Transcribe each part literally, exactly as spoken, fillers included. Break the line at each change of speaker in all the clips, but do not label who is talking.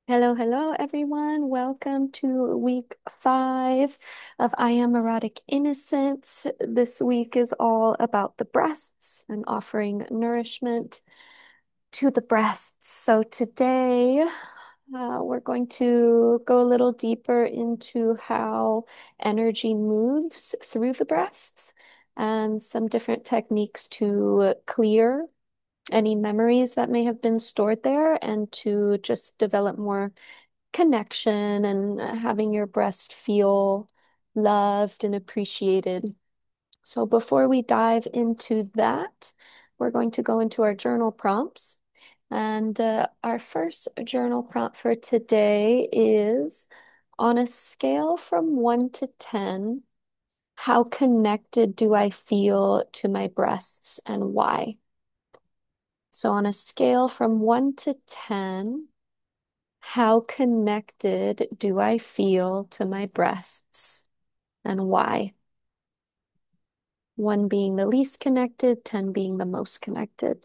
Hello, hello, everyone. Welcome to week five of I Am Erotic Innocence. This week is all about the breasts and offering nourishment to the breasts. So today, uh, we're going to go a little deeper into how energy moves through the breasts and some different techniques to clear any memories that may have been stored there and to just develop more connection and uh, having your breast feel loved and appreciated. So before we dive into that, we're going to go into our journal prompts. And uh, our first journal prompt for today is on a scale from one to ten, how connected do I feel to my breasts and why? So on a scale from one to ten, how connected do I feel to my breasts and why? One being the least connected, ten being the most connected.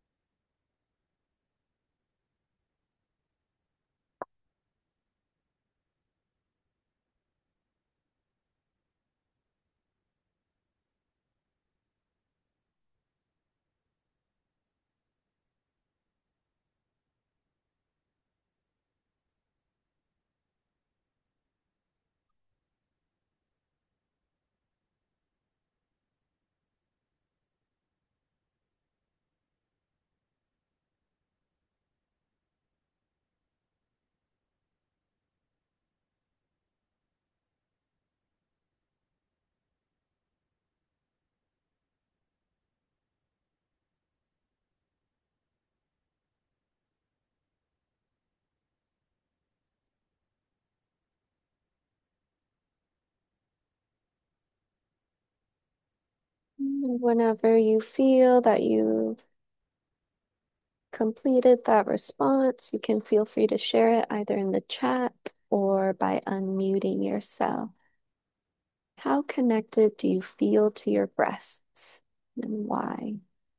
Whenever you feel that you completed that response, you can feel free to share it either in the chat or by unmuting yourself. How connected do you feel to your breasts and why?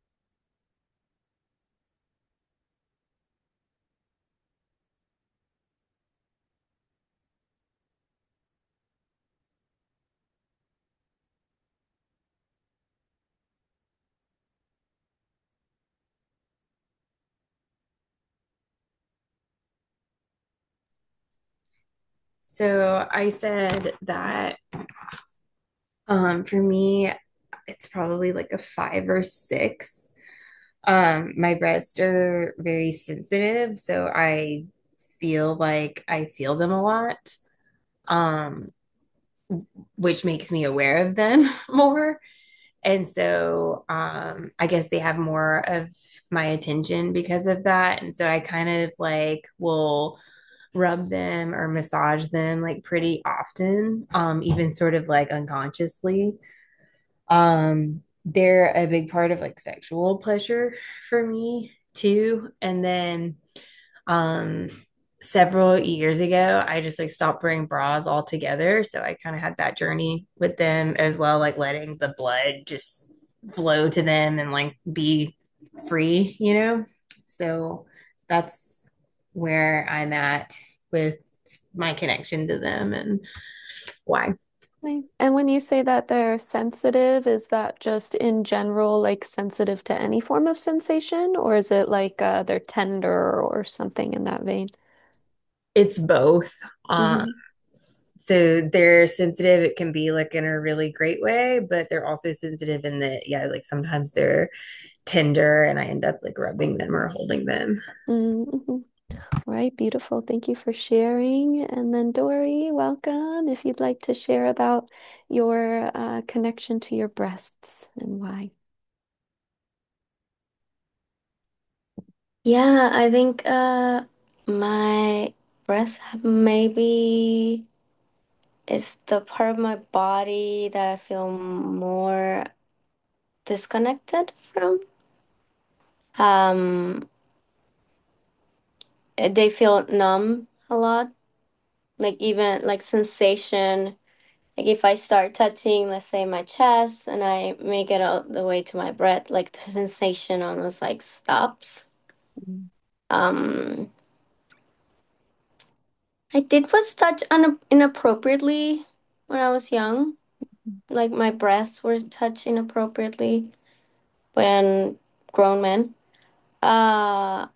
So I said that um, for me, it's probably like a five or six. Um, my breasts are very sensitive, so I feel like I feel them a lot, um, which makes me aware of them more. And so um, I guess they have more of my attention because of that. And so I kind of like will rub them or massage them like pretty often, um, even sort of like unconsciously. Um, they're a big part of like sexual pleasure for me too. And then um several years ago, I just like stopped wearing bras altogether. So I kind of had that journey with them as well, like letting the blood just flow to them and like be free, you know? So that's where I'm at with my connection to them and why.
Right. And when you say that they're sensitive, is that just in general, like sensitive to any form of sensation, or is it like uh, they're tender or something in that vein?
It's both. Um,
Hmm.
so they're sensitive. It can be like in a really great way, but they're also sensitive in that, yeah, like sometimes they're tender and I end up like rubbing them or holding them.
Hmm. Right, beautiful. Thank you for sharing. And then Dory, welcome. If you'd like to share about your uh, connection to your breasts and why.
Yeah, I think uh my breath maybe is the part of my body that I feel more disconnected from. Um, they feel numb a lot, like even like sensation. Like if I start touching, let's say my chest, and I make it all the way to my breath, like the sensation almost like stops.
Mm.
Um, I did was touched un- inappropriately when I was young. Like my breasts were touched inappropriately when grown men. Uh,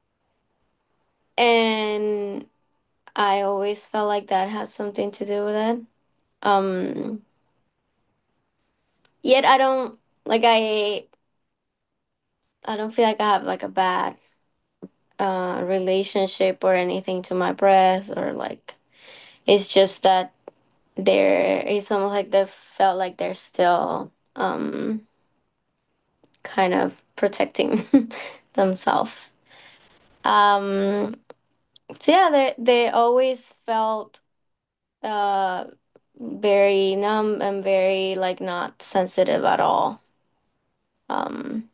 and I always felt like that has something to do with it. Um, Yet I don't like I I don't feel like I have like a bad uh relationship or anything to my breasts or like it's just that there it's almost like they felt like they're still um kind of protecting themselves. Um so yeah, they they always felt uh very numb and very like not sensitive at all. Um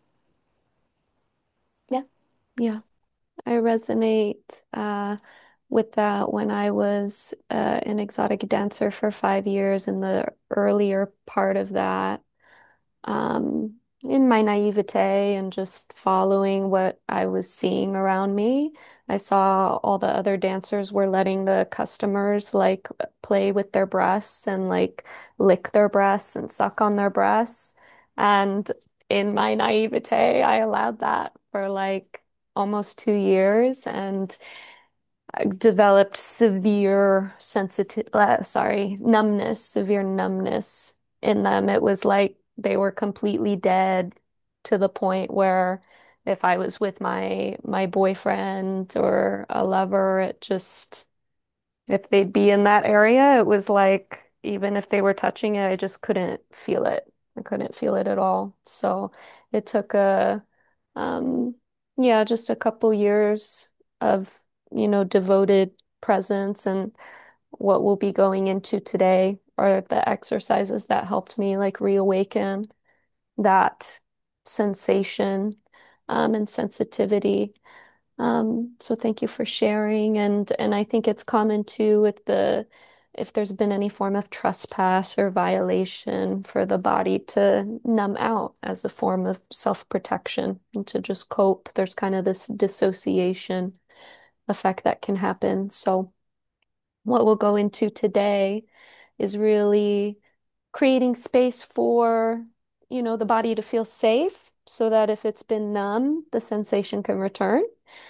yeah.
Yeah, I resonate uh, with that when I was uh, an exotic dancer for five years in the earlier part of that. um, in my naivete and just following what I was seeing around me. I saw all the other dancers were letting the customers like play with their breasts and like lick their breasts and suck on their breasts. And in my naivete, I allowed that for like almost two years. And developed severe sensitive, uh, sorry, numbness, severe numbness in them. It was like they were completely dead to the point where if I was with my my boyfriend or a lover, it just if they'd be in that area, it was like even if they were touching it, I just couldn't feel it. I couldn't feel it at all. So it took a um yeah, just a couple years of, you know, devoted presence, and what we'll be going into today are the exercises that helped me like reawaken that sensation um, and sensitivity. Um, so thank you for sharing. And and I think it's common too with the if there's been any form of trespass or violation for the body to numb out as a form of self-protection and to just cope. There's kind of this dissociation effect that can happen. So what we'll go into today is really creating space for, you know, the body to feel safe so that if it's been numb, the sensation can return.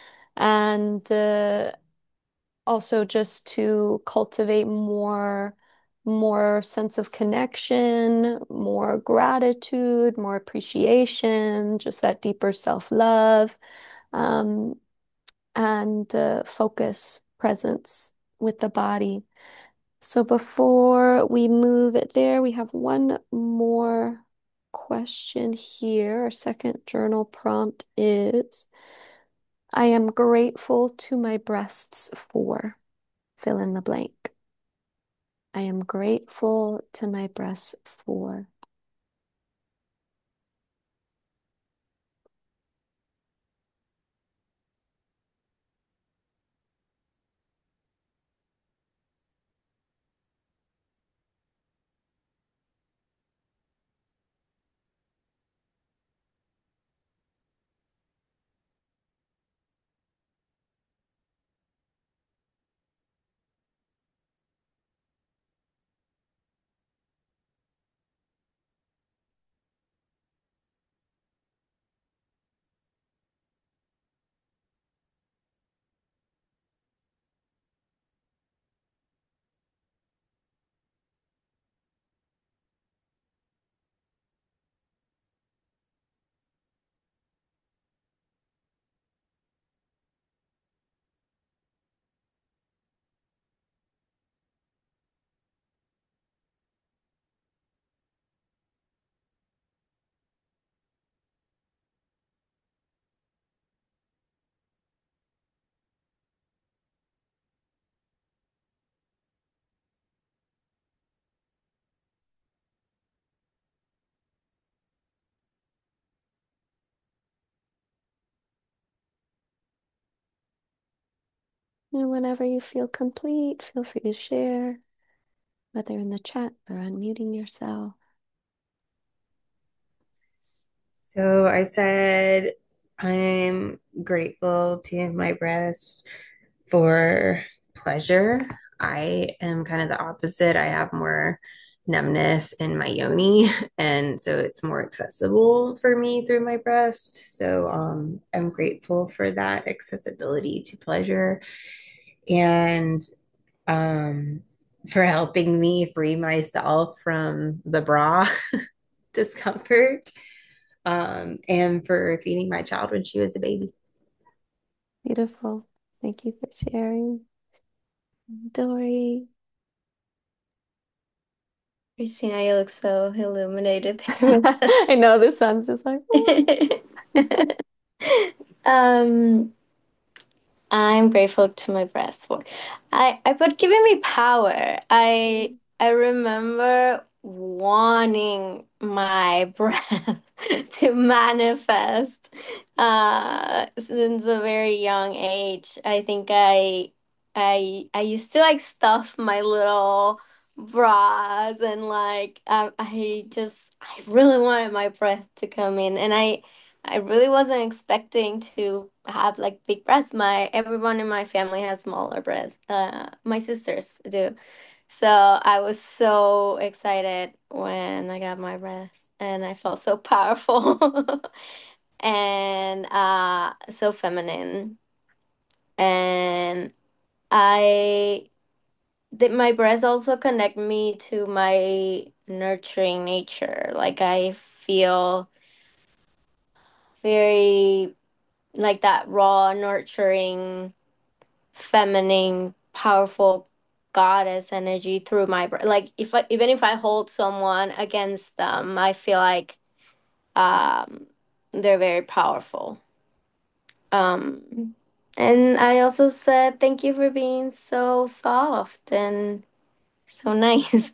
And uh, also just to cultivate more more sense of connection, more gratitude, more appreciation, just that deeper self-love, um, and uh, focus, presence with the body. So before we move it there, we have one more question here. Our second journal prompt is, I am grateful to my breasts for fill in the blank. I am grateful to my breasts for. And whenever you feel complete, feel free to share, whether in the chat or unmuting yourself.
So I said, I'm grateful to my breast for pleasure. I am kind of the opposite. I have more numbness in my yoni, and so it's more accessible for me through my breast. So um, I'm grateful for that accessibility to pleasure and um, for helping me free myself from the bra discomfort um, and for feeding my child when she was a baby.
Beautiful. Thank you for sharing. Dory.
Christina, you look so illuminated there.
I know this sounds just like, oh.
um, I'm grateful to my breast for I I put giving me power. I I remember wanting my breath to manifest uh since a very young age. I think I I I used to like stuff my little bras and like I I just I really wanted my breath to come in and I I really wasn't expecting to have like big breasts. My everyone in my family has smaller breasts. Uh, my sisters do. So I was so excited when I got my breasts, and I felt so powerful and uh, so feminine. And I did my breasts also connect me to my nurturing nature. Like I feel very like that raw, nurturing, feminine, powerful goddess energy through my br- like if I, even if I hold someone against them, I feel like um they're very powerful. Um and I also said thank you for being so soft and so nice.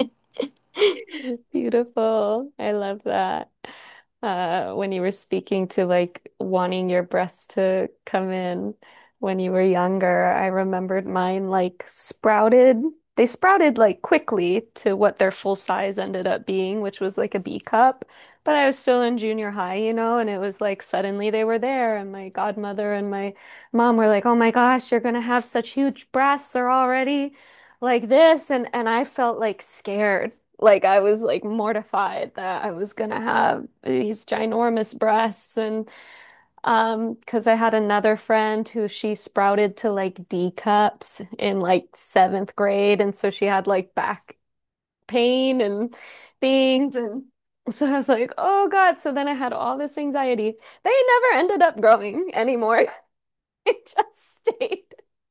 Beautiful. I love that. Uh, when you were speaking to like wanting your breasts to come in when you were younger, I remembered mine like sprouted. They sprouted like quickly to what their full size ended up being, which was like a B cup. But I was still in junior high, you know, and it was like suddenly they were there, and my godmother and my mom were like, "Oh my gosh, you're gonna have such huge breasts. They're already like this," and and I felt like scared. Like I was like mortified that I was gonna have these ginormous breasts and um because I had another friend who she sprouted to like D cups in like seventh grade and so she had like back pain and things and so I was like, oh God. So then I had all this anxiety. They never ended up growing anymore. It just stayed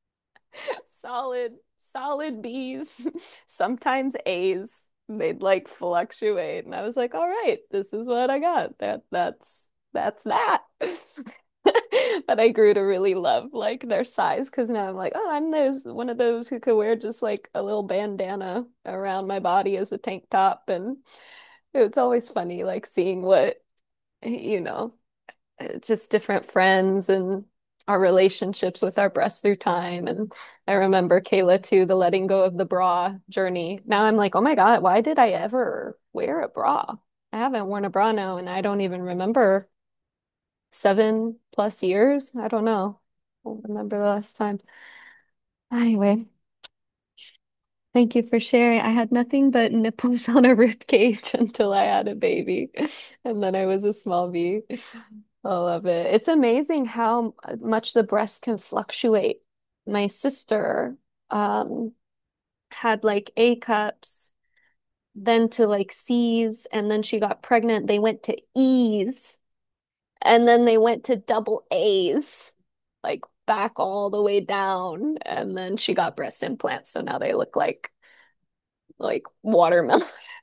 solid, solid B's, sometimes A's. They'd like fluctuate. And I was like, all right, this is what I got. That that's that's that. But I grew to really love like their size because now I'm like, oh, I'm those one of those who could wear just like a little bandana around my body as a tank top. And it's always funny like seeing what, you know, uh, just different friends and our relationships with our breasts through time. And I remember Kayla too, the letting go of the bra journey. Now I'm like, oh my God, why did I ever wear a bra? I haven't worn a bra now, and I don't even remember seven plus years. I don't know. I don't remember the last time. Anyway, thank you for sharing. I had nothing but nipples on a rib cage until I had a baby. And then I was a small bee. I love it. It's amazing how much the breast can fluctuate. My sister um had like A cups, then to like C's, and then she got pregnant. They went to E's, and then they went to double A's, like back all the way down. And then she got breast implants, so now they look like like watermelon.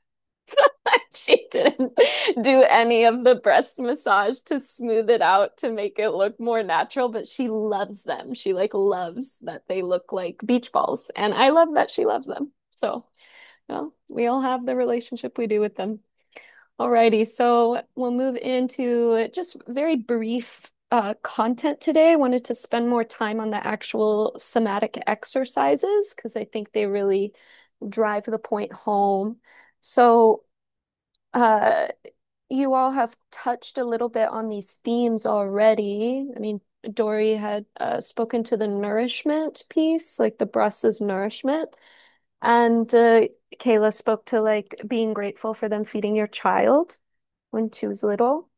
She didn't do any of the breast massage to smooth it out to make it look more natural, but she loves them. She like loves that they look like beach balls, and I love that she loves them. So, well, we all have the relationship we do with them. Alrighty, so we'll move into just very brief uh, content today. I wanted to spend more time on the actual somatic exercises because I think they really drive the point home. So, uh, you all have touched a little bit on these themes already. I mean, Dory had uh, spoken to the nourishment piece, like the breast is nourishment. And uh, Kayla spoke to like being grateful for them feeding your child when she was little.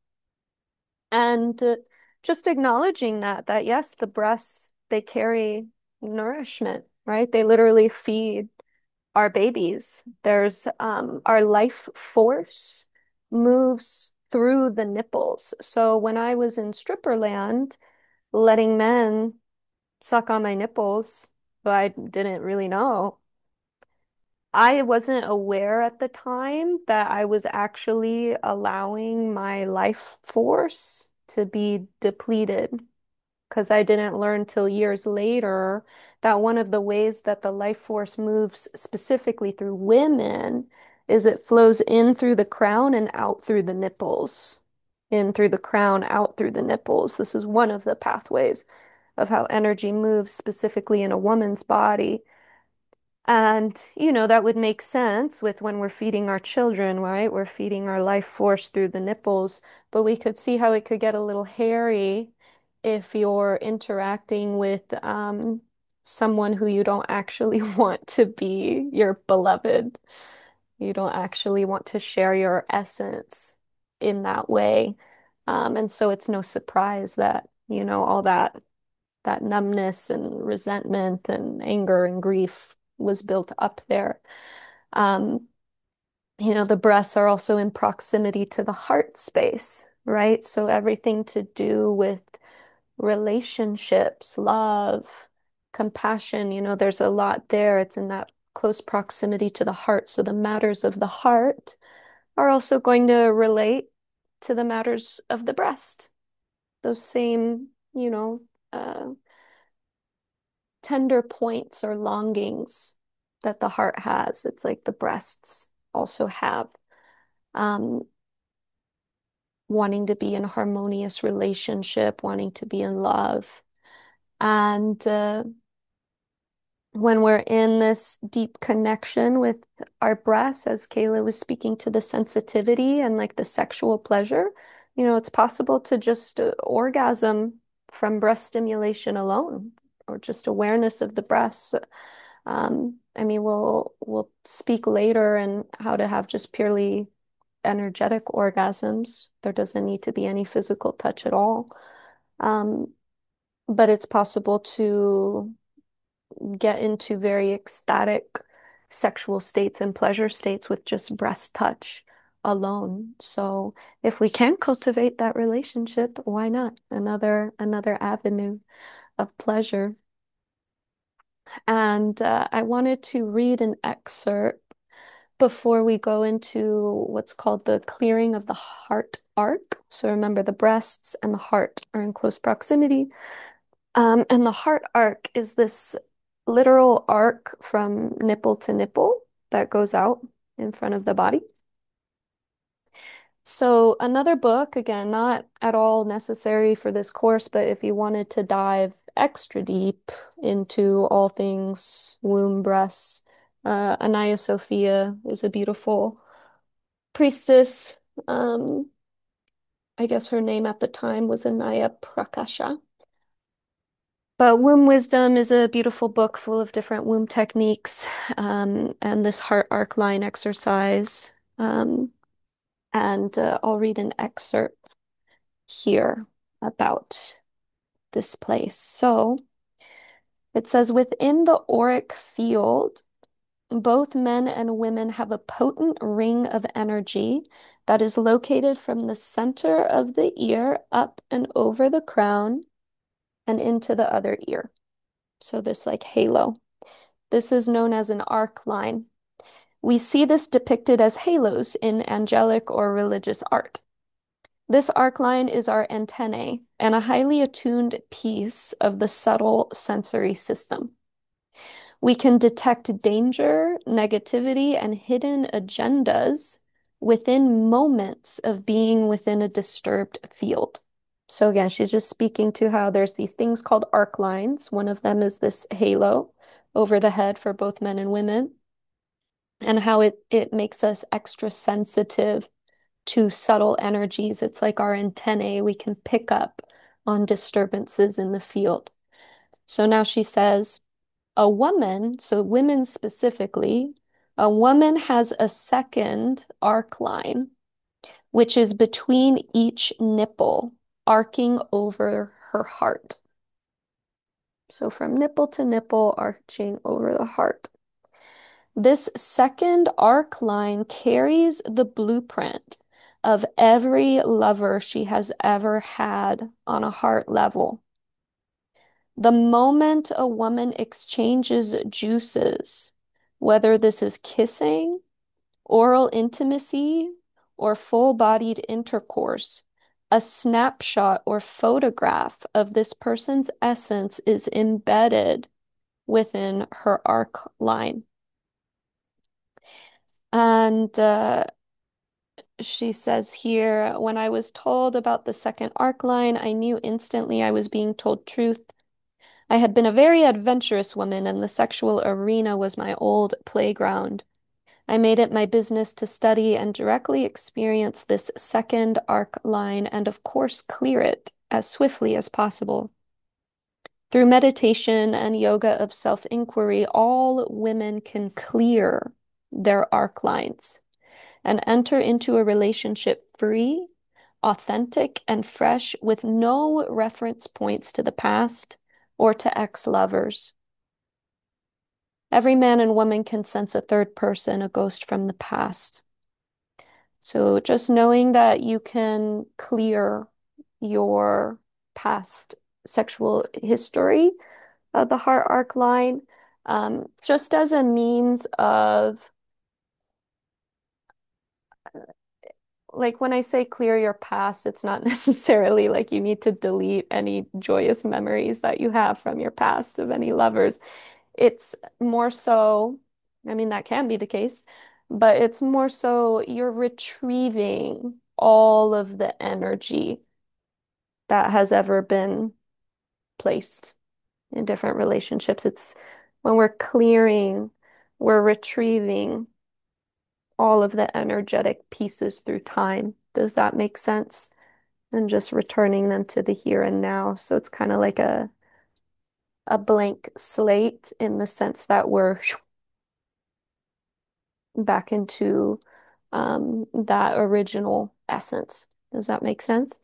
And uh, just acknowledging that, that yes, the breasts, they carry nourishment, right? They literally feed our babies. There's um, our life force moves through the nipples. So when I was in stripper land, letting men suck on my nipples, but I didn't really know. I wasn't aware at the time that I was actually allowing my life force to be depleted because I didn't learn till years later that one of the ways that the life force moves specifically through women is it flows in through the crown and out through the nipples. In through the crown, out through the nipples. This is one of the pathways of how energy moves specifically in a woman's body. And, you know, that would make sense with when we're feeding our children, right? We're feeding our life force through the nipples, but we could see how it could get a little hairy if you're interacting with um, someone who you don't actually want to be your beloved. You don't actually want to share your essence in that way. Um, and so it's no surprise that, you know, all that that numbness and resentment and anger and grief was built up there. Um, you know, the breasts are also in proximity to the heart space, right? So everything to do with relationships, love, compassion, you know, there's a lot there. It's in that close proximity to the heart. So the matters of the heart are also going to relate to the matters of the breast. Those same, you know, uh, tender points or longings that the heart has. It's like the breasts also have. Um, Wanting to be in a harmonious relationship, wanting to be in love. And uh, when we're in this deep connection with our breasts, as Kayla was speaking to the sensitivity and like the sexual pleasure, you know, it's possible to just uh, orgasm from breast stimulation alone or just awareness of the breasts. Um, I mean, we'll we'll speak later and how to have just purely energetic orgasms. There doesn't need to be any physical touch at all. Um, but it's possible to get into very ecstatic sexual states and pleasure states with just breast touch alone. So if we can cultivate that relationship, why not? Another another avenue of pleasure. And uh, I wanted to read an excerpt before we go into what's called the clearing of the heart arc. So remember, the breasts and the heart are in close proximity. Um, and the heart arc is this literal arc from nipple to nipple that goes out in front of the body. So another book, again, not at all necessary for this course, but if you wanted to dive extra deep into all things womb, breasts, uh, Anaya Sophia is a beautiful priestess. Um, I guess her name at the time was Anaya Prakasha. But Womb Wisdom is a beautiful book full of different womb techniques, um, and this heart arc line exercise. Um, and uh, I'll read an excerpt here about this place. So it says, within the auric field, both men and women have a potent ring of energy that is located from the center of the ear up and over the crown and into the other ear. So this like halo. This is known as an arc line. We see this depicted as halos in angelic or religious art. This arc line is our antennae and a highly attuned piece of the subtle sensory system. We can detect danger, negativity, and hidden agendas within moments of being within a disturbed field. So again, she's just speaking to how there's these things called arc lines. One of them is this halo over the head for both men and women, and how it it makes us extra sensitive to subtle energies. It's like our antennae. We can pick up on disturbances in the field. So now she says, a woman, so women specifically, a woman has a second arc line, which is between each nipple, arcing over her heart. So from nipple to nipple, arching over the heart. This second arc line carries the blueprint of every lover she has ever had on a heart level. The moment a woman exchanges juices, whether this is kissing, oral intimacy, or full-bodied intercourse, a snapshot or photograph of this person's essence is embedded within her arc line. And uh, she says here, when I was told about the second arc line, I knew instantly I was being told truth. I had been a very adventurous woman, and the sexual arena was my old playground. I made it my business to study and directly experience this second arc line and, of course, clear it as swiftly as possible. Through meditation and yoga of self-inquiry, all women can clear their arc lines and enter into a relationship free, authentic, and fresh with no reference points to the past or to ex-lovers. Every man and woman can sense a third person, a ghost from the past. So just knowing that you can clear your past sexual history of the heart arc line, um, just as a means of, like when I say clear your past, it's not necessarily like you need to delete any joyous memories that you have from your past of any lovers. It's more so, I mean, that can be the case, but it's more so you're retrieving all of the energy that has ever been placed in different relationships. It's when we're clearing, we're retrieving all of the energetic pieces through time. Does that make sense? And just returning them to the here and now. So it's kind of like a a blank slate in the sense that we're back into um, that original essence. Does that make sense?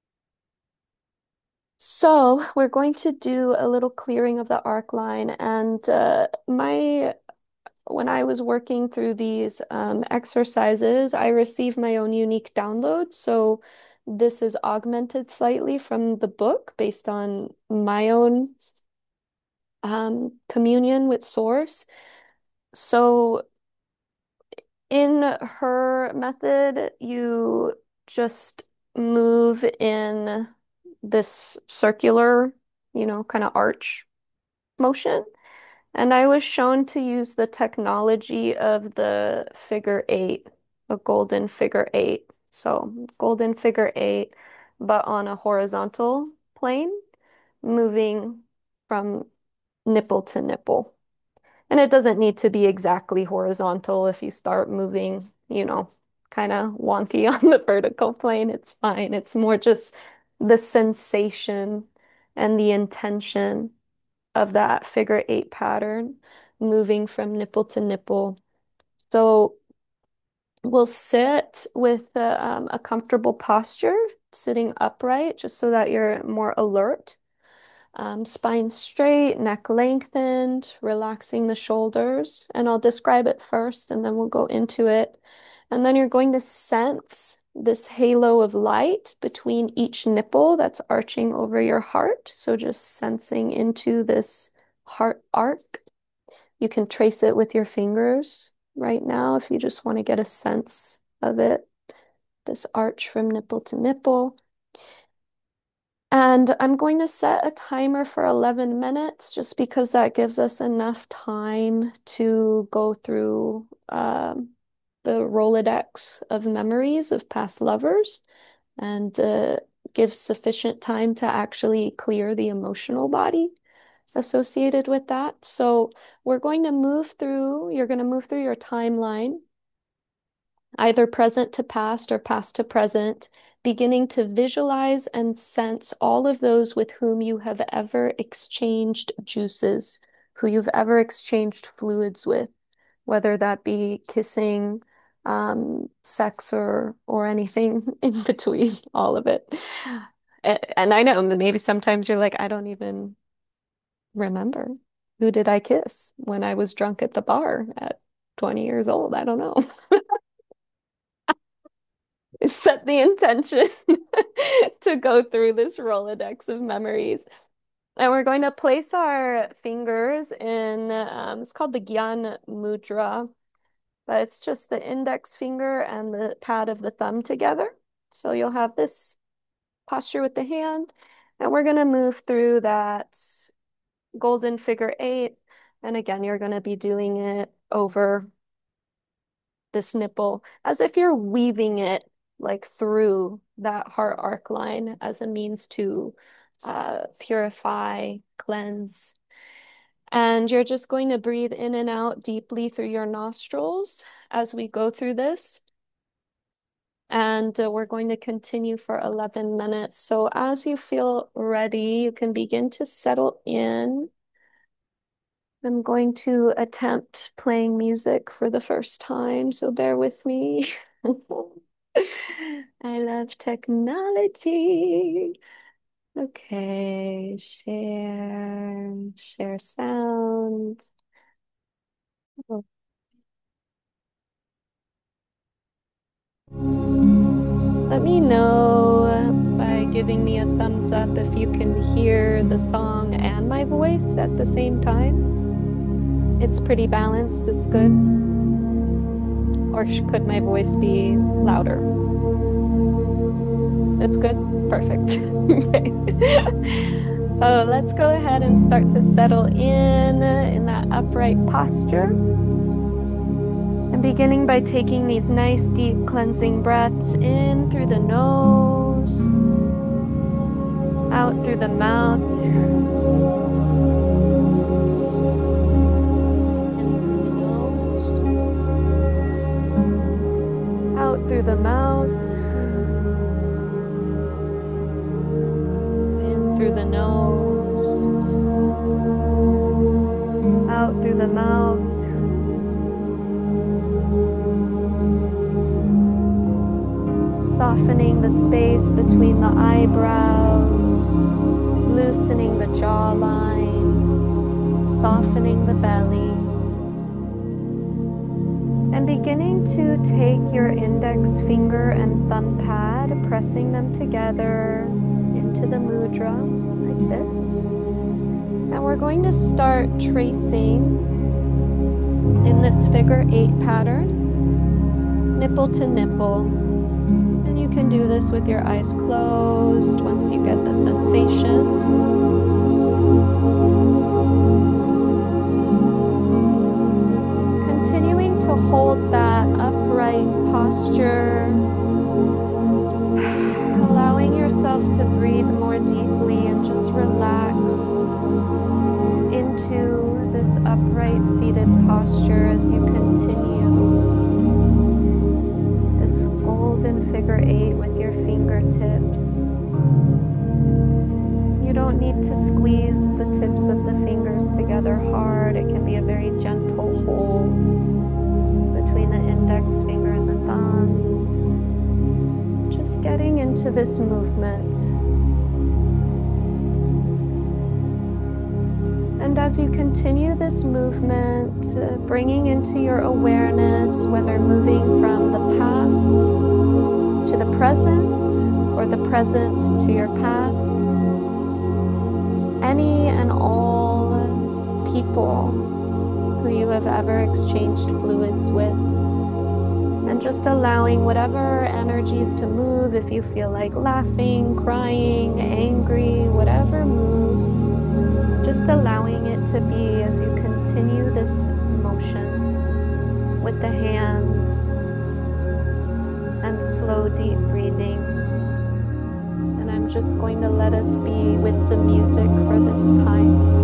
So we're going to do a little clearing of the arc line, and uh, my when I was working through these um, exercises, I received my own unique downloads. So this is augmented slightly from the book based on my own um, communion with Source. So in her method, you just move in this circular, you know, kind of arch motion. And I was shown to use the technology of the figure eight, a golden figure eight. So, golden figure eight, but on a horizontal plane, moving from nipple to nipple. And it doesn't need to be exactly horizontal. If you start moving, you know, kind of wonky on the vertical plane, it's fine. It's more just the sensation and the intention of that figure eight pattern moving from nipple to nipple. So we'll sit with a, um, a comfortable posture, sitting upright, just so that you're more alert. Um, spine straight, neck lengthened, relaxing the shoulders. And I'll describe it first and then we'll go into it. And then you're going to sense this halo of light between each nipple that's arching over your heart. So just sensing into this heart arc. You can trace it with your fingers right now if you just want to get a sense of it. This arch from nipple to nipple. And I'm going to set a timer for eleven minutes just because that gives us enough time to go through um, the Rolodex of memories of past lovers and uh, gives sufficient time to actually clear the emotional body associated with that. So we're going to move through, you're going to move through your timeline either present to past or past to present, beginning to visualize and sense all of those with whom you have ever exchanged juices, who you've ever exchanged fluids with, whether that be kissing, um, sex, or or anything in between, all of it. A- And I know maybe sometimes you're like, I don't even remember. Who did I kiss when I was drunk at the bar at twenty years old? I don't know. Set the intention to go through this Rolodex of memories. And we're going to place our fingers in, um, it's called the Gyan Mudra, but it's just the index finger and the pad of the thumb together. So you'll have this posture with the hand, and we're going to move through that golden figure eight. And again, you're going to be doing it over this nipple as if you're weaving it like through that heart arc line as a means to uh, purify, cleanse. And you're just going to breathe in and out deeply through your nostrils as we go through this. And uh, we're going to continue for eleven minutes. So as you feel ready, you can begin to settle in. I'm going to attempt playing music for the first time, so bear with me. I love technology. Okay, share, share sound. Oh. Let me know by giving me a thumbs up if you can hear the song and my voice at the same time. It's pretty balanced, it's good. Or could my voice be louder? It's good? Perfect. Okay. So let's go ahead and start to settle in in that upright posture. And beginning by taking these nice deep cleansing breaths in through the nose, out through the mouth, out through the mouth, in through the nose, out through the mouth, softening the space between the eyebrows, loosening the jawline, softening the belly. And beginning to take your index finger and thumb pad, pressing them together into the mudra, like this. And we're going to start tracing in this figure eight pattern, nipple to nipple. And you can do this with your eyes closed once you get the sensation. To hold that upright posture, allowing yourself to breathe more deeply and just relax into this upright seated posture as you continue this golden figure eight with your fingertips. You don't need to squeeze the tips of the fingers together hard. It can be a very gentle hold between the index finger and the thumb. Just getting into this movement. And as you continue this movement, uh, bringing into your awareness, whether moving from the past to the present or the present to your past, any and all people who you have ever exchanged fluids with, and just allowing whatever energies to move. If you feel like laughing, crying, angry, whatever moves, just allowing it to be as you continue this motion with the hands and slow deep breathing. And I'm just going to let us be with the music for this time.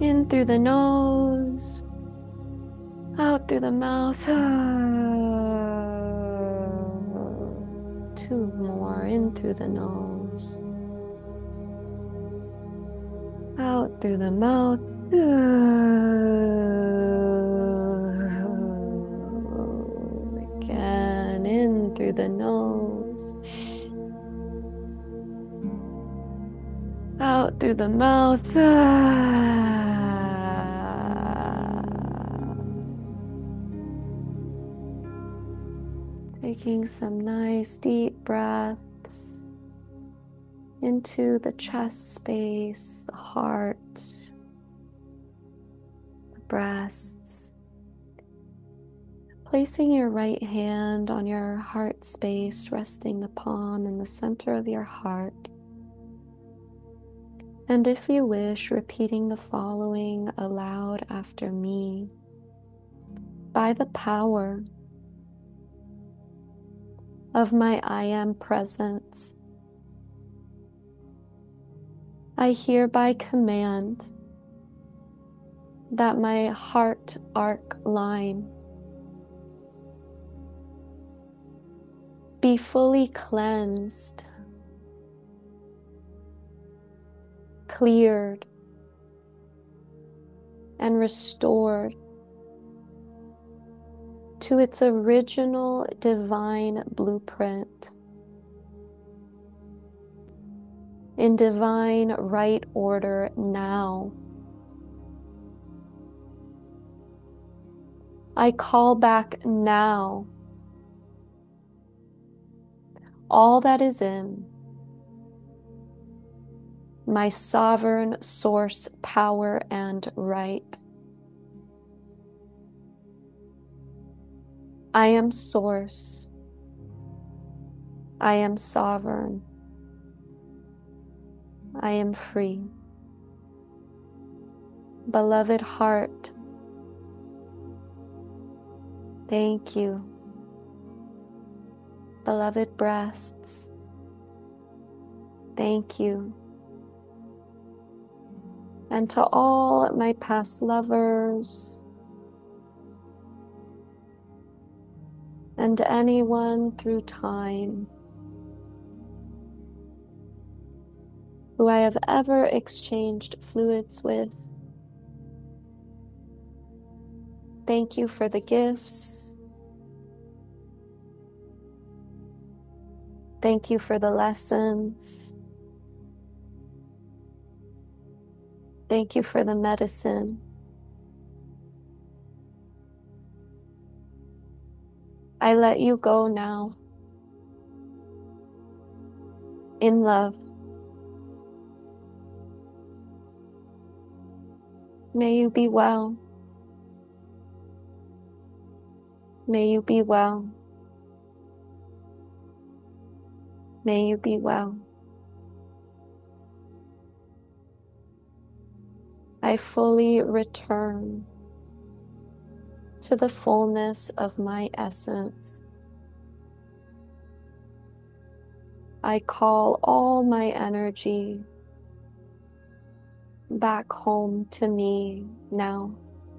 In through the nose, out through the mouth. Two more. In through the nose, out through the mouth. Again, in through the nose, out through the mouth. Taking some nice deep breaths into the chest space, the heart, the breasts. Placing your right hand on your heart space, resting the palm in the center of your heart. And if you wish, repeating the following aloud after me. By the power of my I Am presence, I hereby command that my heart arc line be fully cleansed, cleared, and restored to its original divine blueprint, in divine right order now. I call back now all that is in my sovereign source power and right. I am source. I am sovereign. I am free. Beloved heart, thank you. Beloved breasts, thank you. And to all my past lovers and anyone through time who I have ever exchanged fluids with, thank you for the gifts. Thank you for the lessons. Thank you for the medicine. I let you go now, in love. May you be well. May you be well. May you be well. I fully return to the fullness of my essence. I call all my energy back home to me now.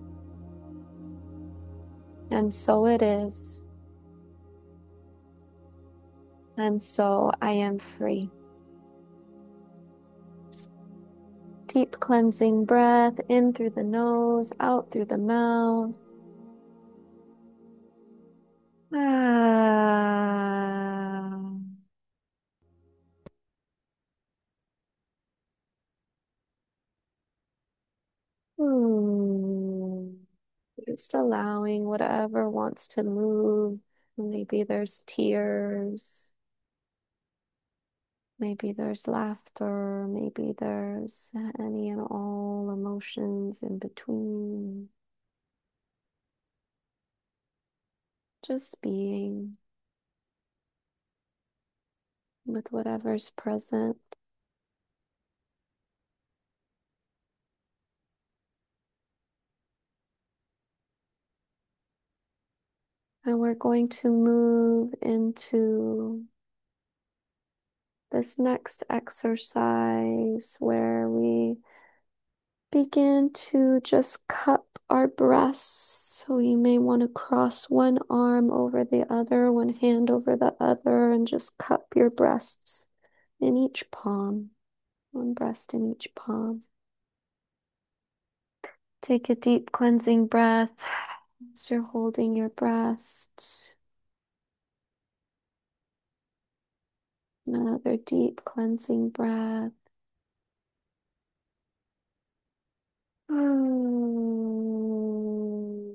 And so it is. And so I am free. Deep cleansing breath in through the nose, out through the mouth. Ah. Hmm. Just allowing whatever wants to move. Maybe there's tears. Maybe there's laughter. Maybe there's any and all emotions in between. Just being with whatever's present. And we're going to move into this next exercise where we begin to just cup our breasts. So you may want to cross one arm over the other, one hand over the other, and just cup your breasts in each palm, one breast in each palm. Take a deep cleansing breath as you're holding your breast. Another deep cleansing breath. Mm.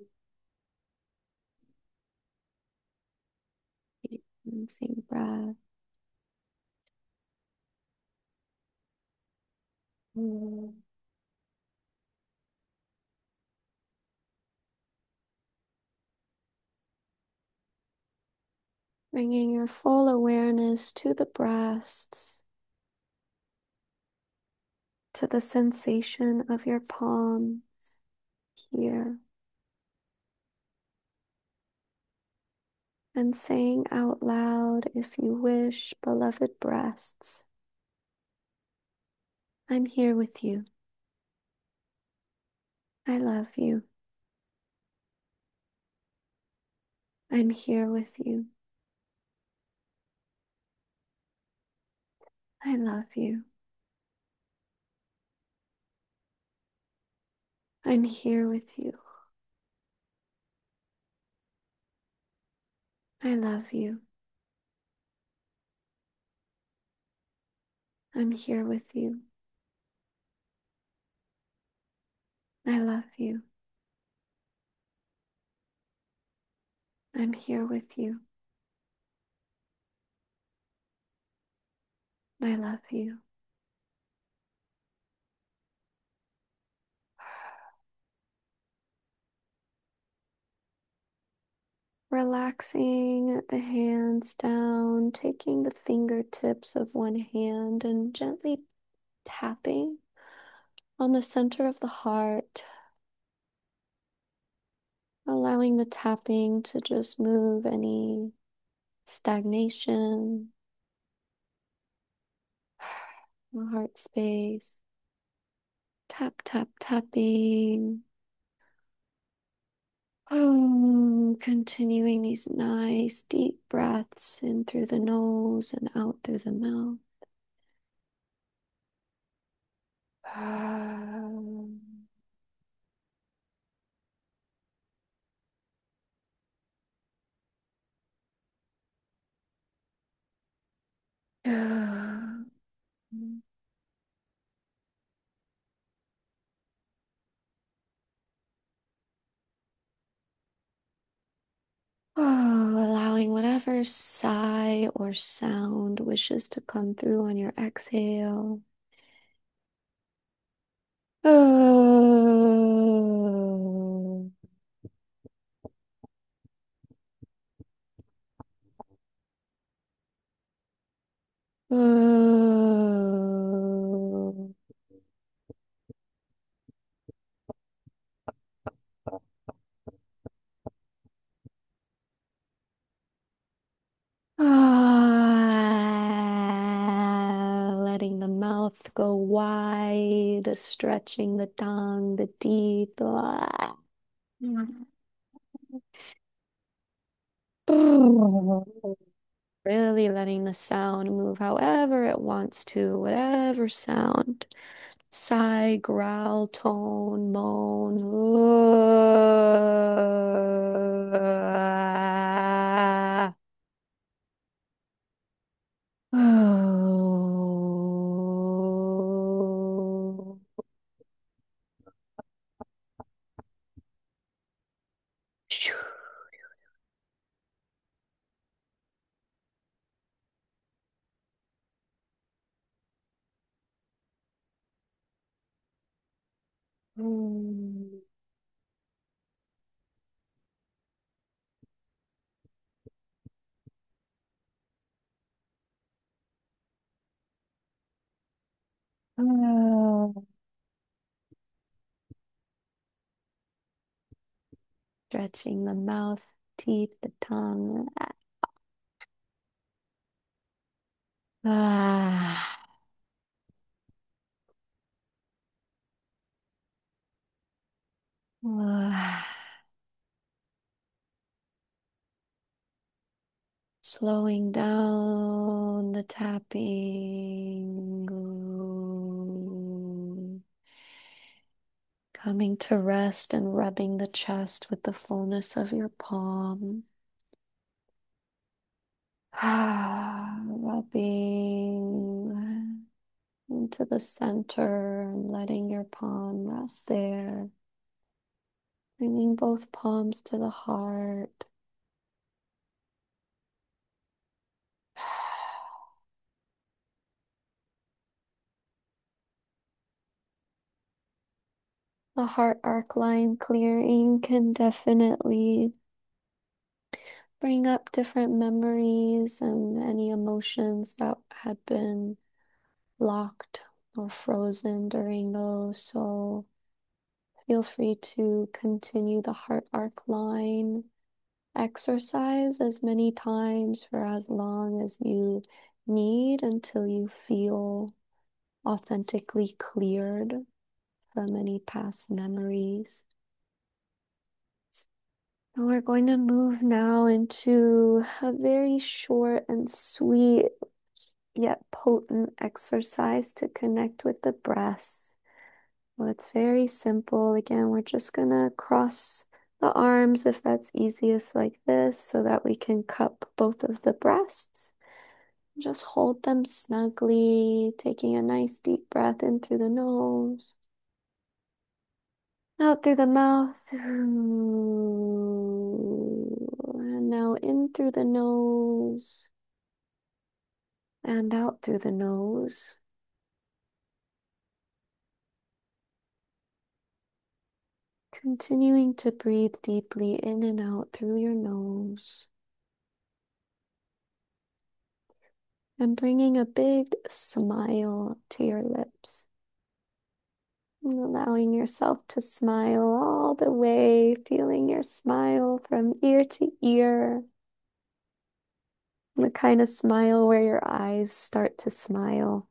Deep cleansing breath. Mm. Bringing your full awareness to the breasts, to the sensation of your palms here, and saying out loud, if you wish, beloved breasts, I'm here with you. I love you. I'm here with you. I love you. I'm here with you. I love you. I'm here with you. I love you. I'm here with you. I love you. Relaxing the hands down, taking the fingertips of one hand and gently tapping on the center of the heart, allowing the tapping to just move any stagnation, heart space. Tap, tap, tapping. Oh, continuing these nice deep breaths in through the nose and out through the mouth. Oh, allowing whatever sigh or sound wishes to come through on your exhale. Oh. Oh. Ah, letting the mouth go wide, stretching the tongue, the teeth. Ah. Really letting the sound move however it wants to, whatever sound. Sigh, growl, tone, moan. Ah. Oh. Mm. Ah. Stretching the mouth, teeth, the tongue. Ah. Slowing down the tapping, coming to rest and rubbing the chest with the fullness of your palm. Rubbing into the center and letting your palm rest there. Bringing both palms to the heart. The heart arc line clearing can definitely bring up different memories and any emotions that had been locked or frozen during those. So feel free to continue the heart arc line exercise as many times for as long as you need until you feel authentically cleared from any past memories. And we're going to move now into a very short and sweet yet potent exercise to connect with the breaths. Well, it's very simple. Again, we're just gonna cross the arms if that's easiest like this so that we can cup both of the breasts. Just hold them snugly, taking a nice deep breath in through the nose, out through the mouth, and now in through the nose and out through the nose. Continuing to breathe deeply in and out through your nose. And bringing a big smile to your lips. And allowing yourself to smile all the way, feeling your smile from ear to ear. The kind of smile where your eyes start to smile.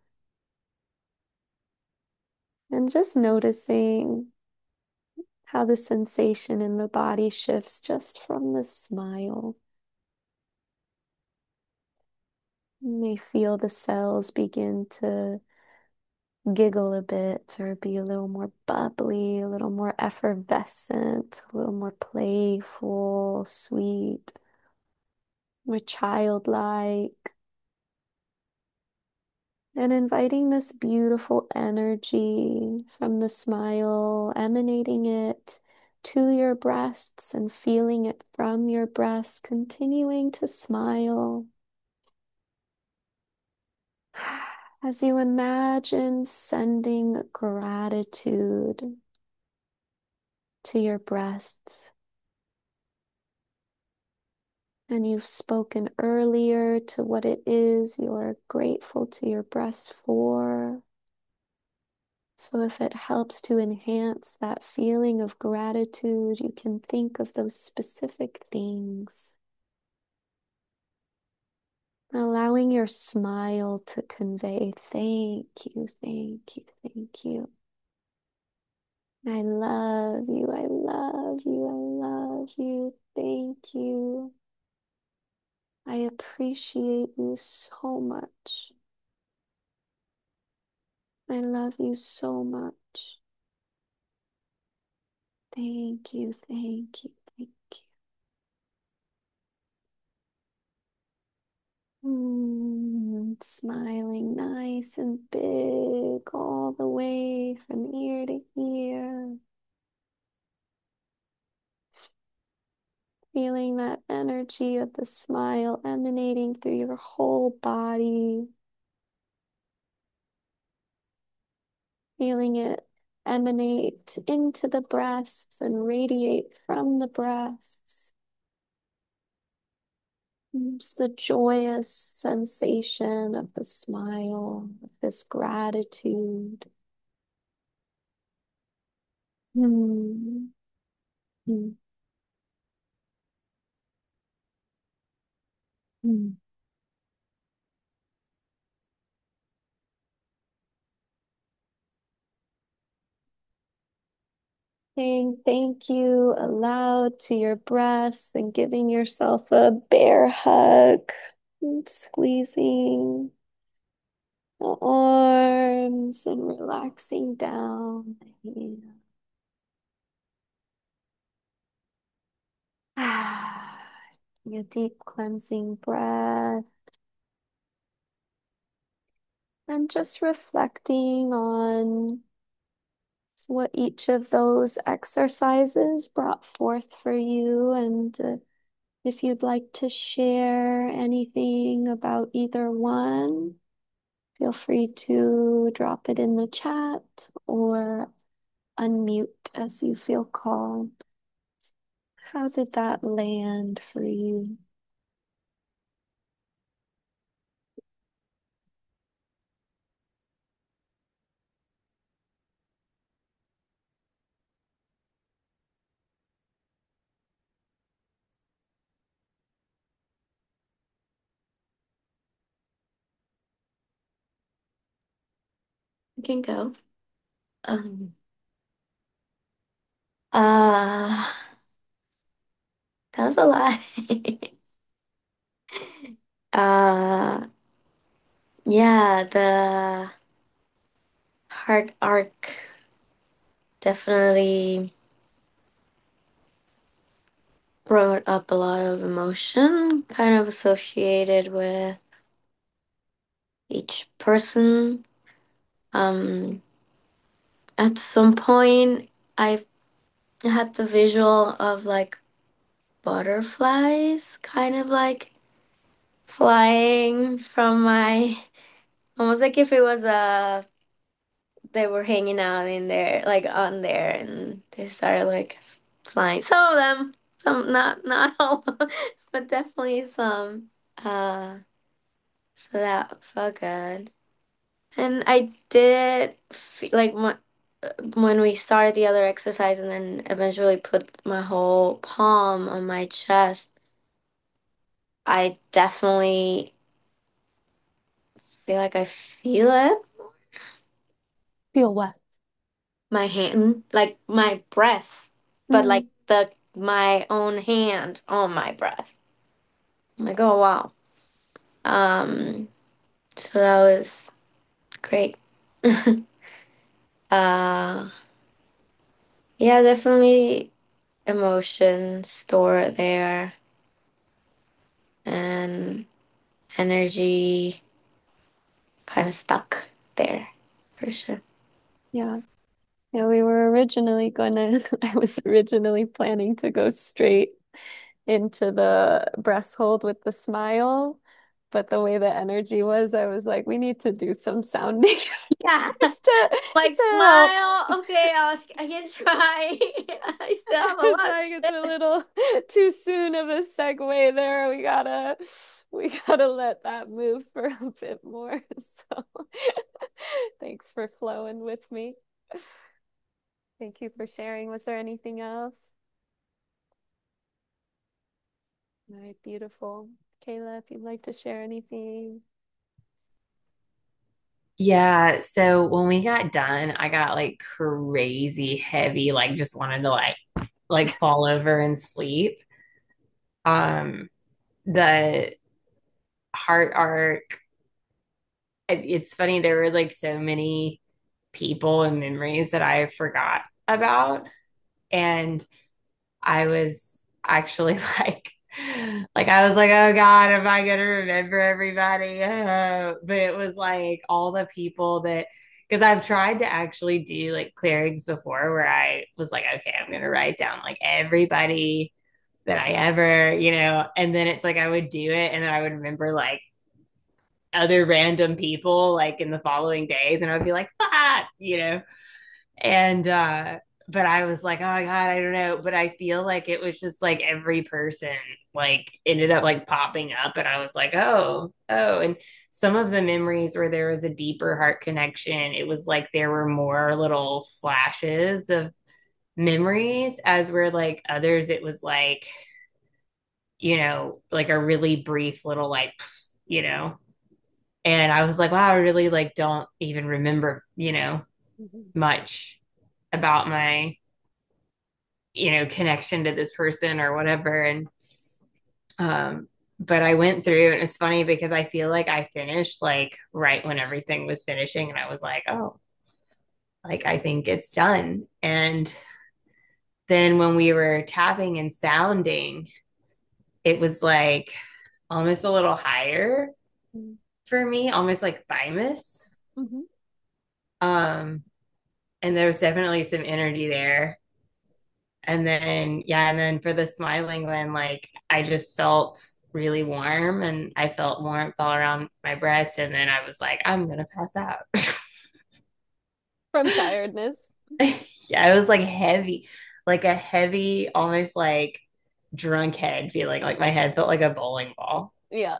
And just noticing how the sensation in the body shifts just from the smile. You may feel the cells begin to giggle a bit or be a little more bubbly, a little more effervescent, a little more playful, sweet, more childlike. And inviting this beautiful energy from the smile, emanating it to your breasts and feeling it from your breasts, continuing to smile. As you imagine sending gratitude to your breasts. And you've spoken earlier to what it is you're grateful to your breasts for. So if it helps to enhance that feeling of gratitude, you can think of those specific things. Allowing your smile to convey thank you, thank you, thank you. I love you, I love you, I love you, thank you. I appreciate you so much. I love you so much. Thank you, thank you, thank you. Mm, smiling nice and big all the way from ear to ear. Feeling that energy of the smile emanating through your whole body. Feeling it emanate into the breasts and radiate from the breasts. It's the joyous sensation of the smile, of this gratitude. Hmm. Hmm. Hmm. Saying thank you aloud to your breasts and giving yourself a bear hug, and squeezing the arms and relaxing down the hands. Taking a deep cleansing breath and just reflecting on what each of those exercises brought forth for you. And uh, if you'd like to share anything about either one, feel free to drop it in the chat or unmute as you feel called. How did that land for you?
You can go. Um, uh, that was a lot. uh, yeah, the heart arc definitely brought up a lot of emotion, kind of associated with each person. Um, at some point, I had the visual of like butterflies, kind of like flying from my, almost like if it was a, they were hanging out in there, like on there, and they started like flying. Some of them, some not not all, but definitely some. Uh, so that felt good. And I did feel like when, when we started the other exercise and then eventually put my whole palm on my chest, I definitely feel like I feel it.
Feel what?
My hand, like my breast, but like
Mm,
the my own hand on my breast. I'm like, oh wow. Um, so that was great. uh, yeah, definitely emotion stored there and energy kind of stuck there for sure.
yeah. Yeah, we were originally gonna, I was originally planning to go straight into the breast hold with the smile. But the way the energy was, I was like, we need to do some sounding
Yeah,
just to
like
to help.
smile. Okay, I'll, I can try. I still have a
I was
lot of
like, it's a
shit.
little too soon of a segue there. We gotta we gotta let that move for a bit more. So thanks for flowing with me. Thank you for sharing. Was there anything else? All right, beautiful. Kayla, if you'd like to share anything.
Yeah, so when we got done, I got like crazy heavy, like just wanted to like like fall over and sleep. Um, the heart arc, it- it's funny, there were like so many people and memories that I forgot about. And I was actually like, like I was like, oh God, am I gonna remember everybody? Oh. But it was like all the people that, because I've tried to actually do like clearings before where I was like, okay, I'm gonna write down like everybody that I ever, you know, and then it's like I would do it and then I would remember like other random people like in the following days and I would be like, ah, you know. And uh but I was like, oh my God, I don't know. But I feel like it was just like every person like ended up like popping up and I was like, oh, oh. And some of the memories where there was a deeper heart connection, it was like there were more little flashes of memories, as where like others, it was like, you know, like a really brief little like, you know. And I was like, wow, I really like don't even remember, you know,
Mhm.
much about my you know, connection to this person or whatever. And um, but I went through, and it's funny because I feel like I finished like right when everything was finishing, and I was like, oh, like I think it's done. And then when we were tapping and sounding, it was like almost a little higher for me, almost like thymus.
Mm-hmm.
Um, and there was definitely some energy there. And then, yeah, and then for the smiling one, like I just felt really warm and I felt warmth all around my breast. And then I was like, I'm gonna pass out.
From tiredness.
Yeah, it was like heavy, like a heavy, almost like drunk head feeling. Like my head felt like a bowling ball.
Yeah.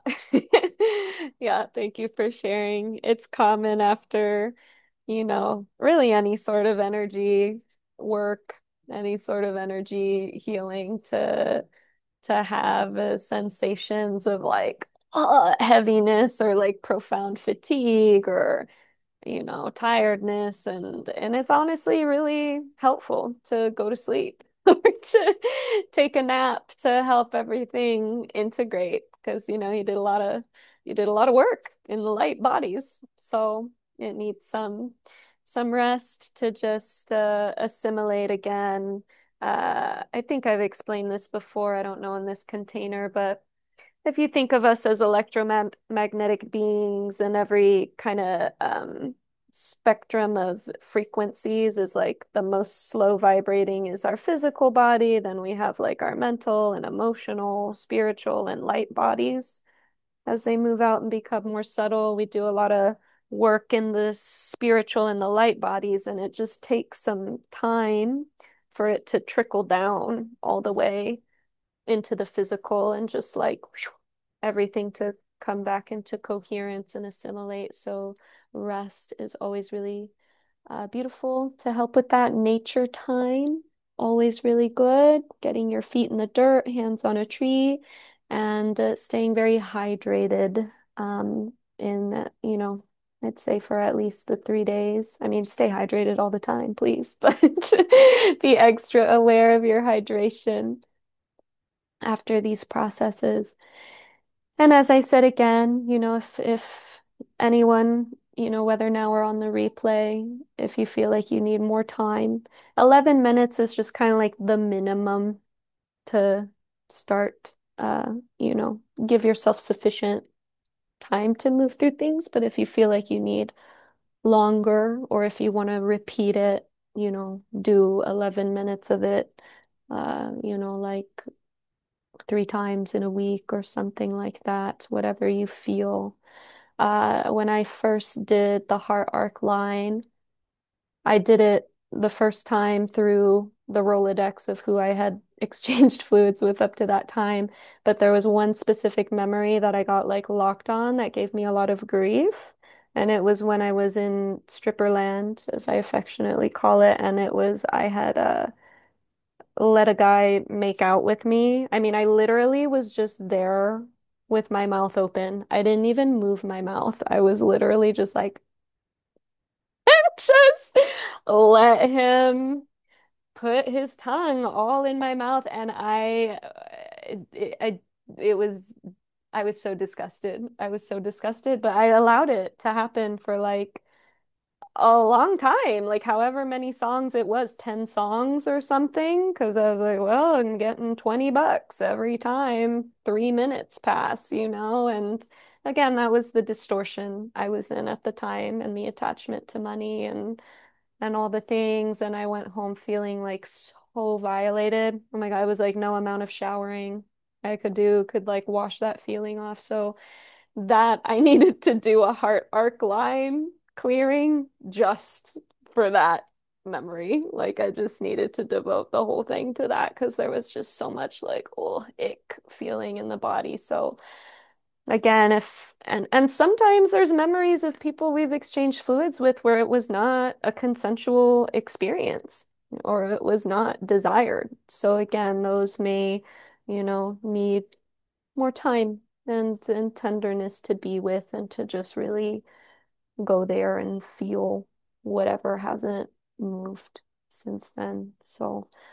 Yeah, thank you for sharing. It's common after, you know, really any sort of energy work, any sort of energy healing to to have uh, sensations of like uh, heaviness or like profound fatigue or you know, tiredness and and it's honestly really helpful to go to sleep or to take a nap to help everything integrate because you know, you did a lot of you did a lot of work in the light bodies. So it needs some some rest to just uh, assimilate again. Uh, I think I've explained this before. I don't know in this container, but if you think of us as electromagnetic beings and every kind of um, spectrum of frequencies is like the most slow vibrating is our physical body, then we have like our mental and emotional, spiritual, and light bodies. As they move out and become more subtle, we do a lot of work in the spiritual and the light bodies, and it just takes some time for it to trickle down all the way into the physical and just like whew, everything to come back into coherence and assimilate. So rest is always really uh, beautiful to help with that. Nature time, always really good. Getting your feet in the dirt, hands on a tree, and uh, staying very hydrated um, in, you know, I'd say for at least the three days. I mean, stay hydrated all the time, please, but be extra aware of your hydration after these processes. And as I said again, you know, if if anyone, you know, whether now or on the replay, if you feel like you need more time, eleven minutes is just kind of like the minimum to start, uh, you know, give yourself sufficient time to move through things. But if you feel like you need longer or if you want to repeat it, you know, do eleven minutes of it, uh, you know, like three times in a week or something like that, whatever you feel. Uh, when I first did the Heart Arc line, I did it the first time through the Rolodex of who I had exchanged fluids with up to that time. But there was one specific memory that I got like locked on that gave me a lot of grief. And it was when I was in Stripperland, as I affectionately call it. And it was, I had uh, let a guy make out with me. I mean, I literally was just there with my mouth open. I didn't even move my mouth. I was literally just like, just let him put his tongue all in my mouth. And I, it, I, it was, I was so disgusted. I was so disgusted, but I allowed it to happen for like a long time, like however many songs it was, ten songs or something. Because I was like, well, I'm getting twenty bucks every time three minutes pass, you know? And again, that was the distortion I was in at the time and the attachment to money and and all the things. And I went home feeling like so violated. Oh my God, it was like no amount of showering I could do could like wash that feeling off. So that I needed to do a heart arc line clearing just for that memory. Like I just needed to devote the whole thing to that because there was just so much like oh ick feeling in the body. So again, if and and sometimes there's memories of people we've exchanged fluids with where it was not a consensual experience or it was not desired. So again, those may, you know, need more time and and tenderness to be with and to just really go there and feel whatever hasn't moved since then. So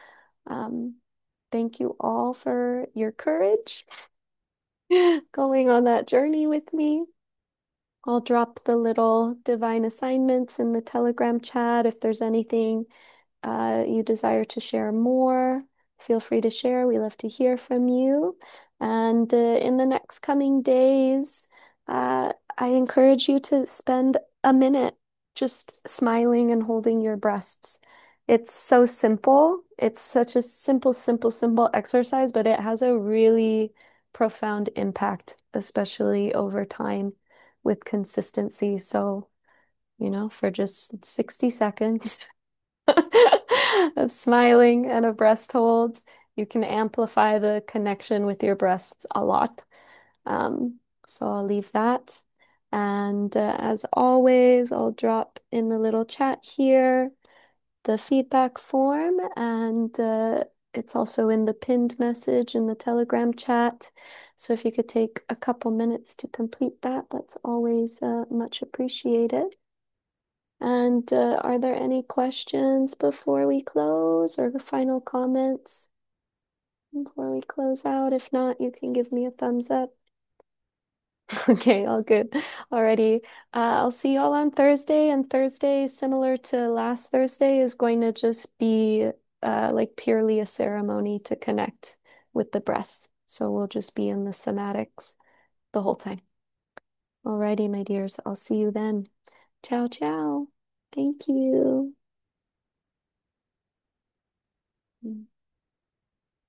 Um, thank you all for your courage going on that journey with me. I'll drop the little divine assignments in the Telegram chat if there's anything uh, you desire to share more, feel free to share. We love to hear from you. And uh, in the next coming days, uh, I encourage you to spend a minute just smiling and holding your breasts. It's so simple. It's such a simple, simple, simple exercise, but it has a really profound impact, especially over time with consistency. So, you know, for just sixty seconds. Of smiling and a breast hold, you can amplify the connection with your breasts a lot. Um, so I'll leave that. And uh, as always, I'll drop in the little chat here the feedback form, and uh, it's also in the pinned message in the Telegram chat. So if you could take a couple minutes to complete that, that's always uh, much appreciated. And uh, are there any questions before we close or the final comments before we close out? If not, you can give me a thumbs up. Okay, all good. Alrighty. Uh, I'll see y'all on Thursday. And Thursday, similar to last Thursday, is going to just be uh, like purely a ceremony to connect with the breast. So we'll just be in the somatics the whole time. Alrighty, my dears. I'll see you then. Ciao, ciao. Thank you. Mm.